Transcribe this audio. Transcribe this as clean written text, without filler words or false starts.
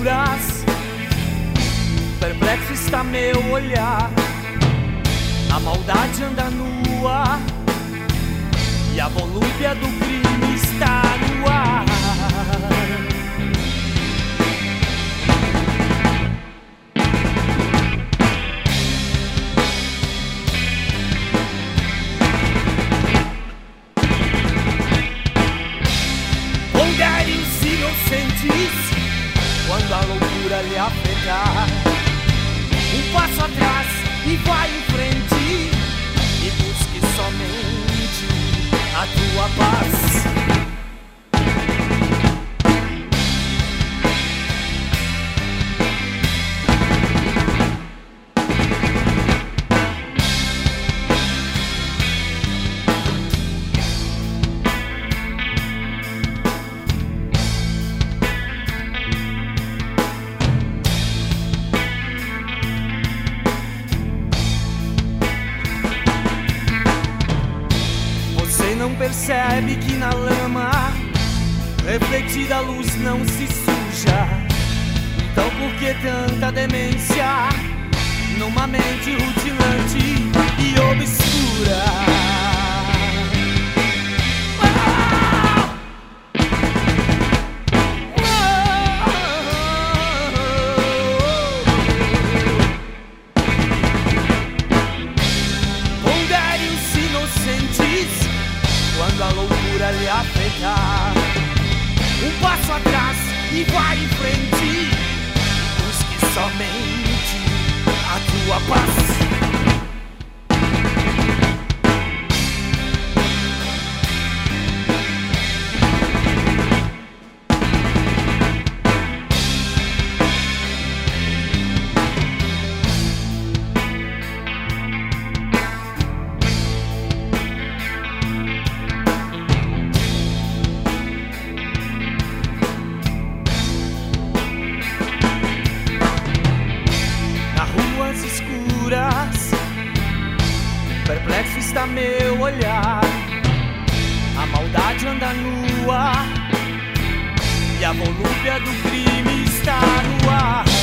escuras, perplexo está meu olhar. A maldade anda nua e a volúpia do crime está no ar. Pondere-os inocentes quando a loucura lhe afetar. Um passo atrás e vai em frente, e busque somente a tua paz. Não percebe que na lama refletida a luz não se suja. Então por que tanta demência numa mente rutilante e obscura? Pondere os inocentes quando a loucura lhe afetar. Um passo atrás e vai em frente, busque somente a tua paz. Perplexo está meu olhar, a maldade anda nua e a volúpia do crime está no ar.